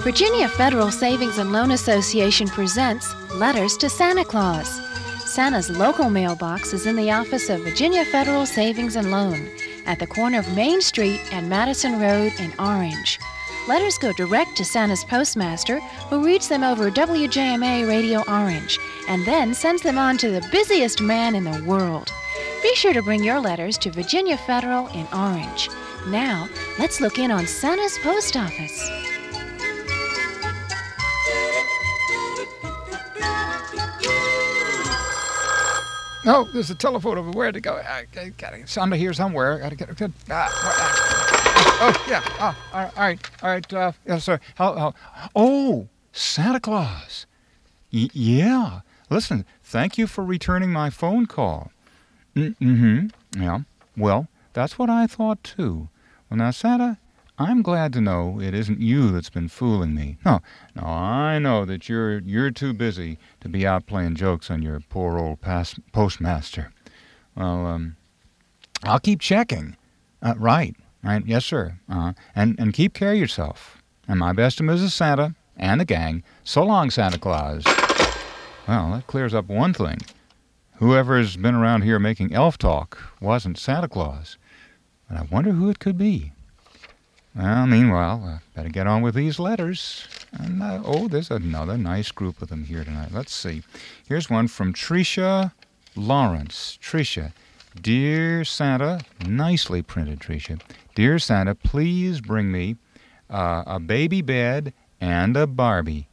Virginia Federal Savings and Loan Association presents Letters to Santa Claus. Santa's local mailbox is in the office of Virginia Federal Savings and Loan at the corner of Main Street and Madison Road in Orange. Letters go direct to Santa's postmaster, who reads them over WJMA Radio Orange and then sends them on to the busiest man in the world. Be sure to bring your letters to Virginia Federal in Orange. Now, let's look in on Santa's post office. Oh, there's a telephone over. Where to go? I got it. Santa here somewhere. I got to get it. Oh, yeah. All right. Yes, sir. Oh, Santa Claus. Yeah. Listen, thank you for returning my phone call. Yeah. Well, that's what I thought, too. Well, now, Santa, I'm glad to know it isn't you that's been fooling me. No, I know that you're too busy to be out playing jokes on your poor old postmaster. Well, I'll keep checking. Right. Yes, sir. And keep care of yourself. And my best to Mrs. Santa and the gang. So long, Santa Claus. Well, that clears up one thing. Whoever's been around here making elf talk wasn't Santa Claus. But I wonder who it could be. Well, meanwhile, better get on with these letters. And, there's another nice group of them here tonight. Let's see. Here's one from Tricia Lawrence. Tricia, dear Santa, nicely printed, Tricia. Dear Santa, please bring me a baby bed and a Barbie.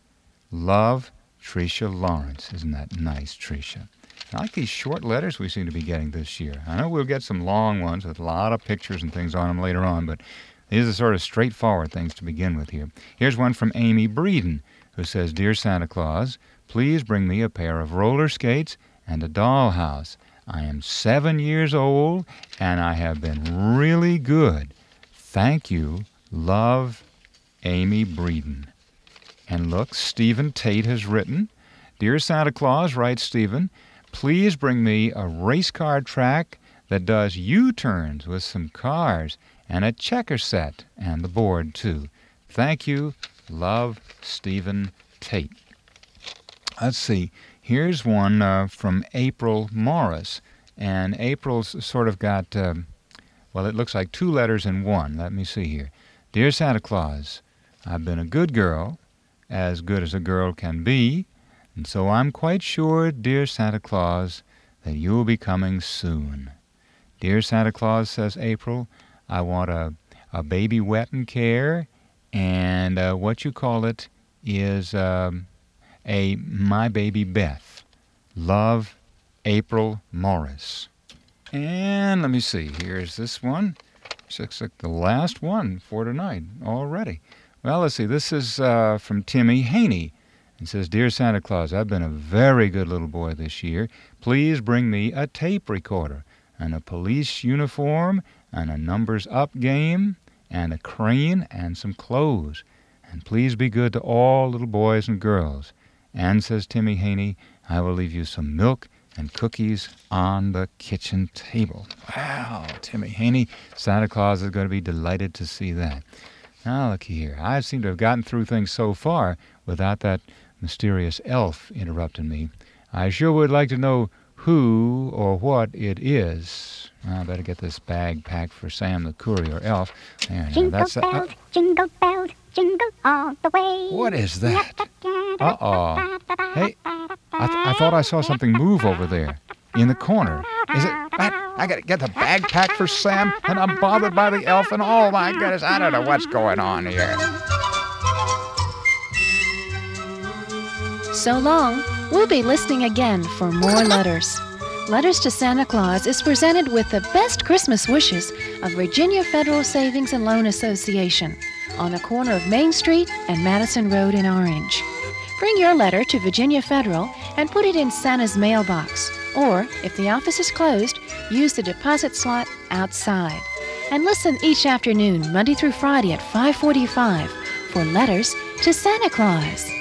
Love, Tricia Lawrence. Isn't that nice, Tricia? I like these short letters we seem to be getting this year. I know we'll get some long ones with a lot of pictures and things on them later on, but these are sort of straightforward things to begin with here. Here's one from Amy Breeden, who says, Dear Santa Claus, please bring me a pair of roller skates and a dollhouse. I am 7 years old, and I have been really good. Thank you. Love, Amy Breeden. And look, Stephen Tate has written, Dear Santa Claus, writes Stephen, please bring me a race car track that does U-turns with some cars and a checker set, and the board, too. Thank you. Love, Stephen Tate. Let's see. Here's one from April Morris. And April's sort of got, it looks like two letters in one. Let me see here. Dear Santa Claus, I've been a good girl, as good as a girl can be, and so I'm quite sure, dear Santa Claus, that you'll be coming soon. Dear Santa Claus, says April, I want a baby wet and care, and what you call it is a My Baby Beth. Love, April Morris. And let me see, here's this one. Looks like the last one for tonight already. Well, let's see, this is from Timmy Haney. It says, Dear Santa Claus, I've been a very good little boy this year. Please bring me a tape recorder and a police uniform and a numbers up game and a crane and some clothes. And please be good to all little boys and girls. And, says Timmy Haney, I will leave you some milk and cookies on the kitchen table. Wow, Timmy Haney, Santa Claus is going to be delighted to see that. Now, looky here. I seem to have gotten through things so far without that mysterious elf interrupting me. I sure would like to know who or what it is. I better get this bag packed for Sam the courier elf. There, now, jingle bells, jingle all the way. What is that? Uh-oh. Hey, I thought I saw something move over there in the corner. Is it? I got to get the bag packed for Sam, and I'm bothered by the elf, and oh my goodness, I don't know what's going on here. So long. We'll be listening again for more letters. Letters to Santa Claus is presented with the best Christmas wishes of Virginia Federal Savings and Loan Association on the corner of Main Street and Madison Road in Orange. Bring your letter to Virginia Federal and put it in Santa's mailbox. Or, if the office is closed, use the deposit slot outside. And listen each afternoon, Monday through Friday at 5:45 for Letters to Santa Claus.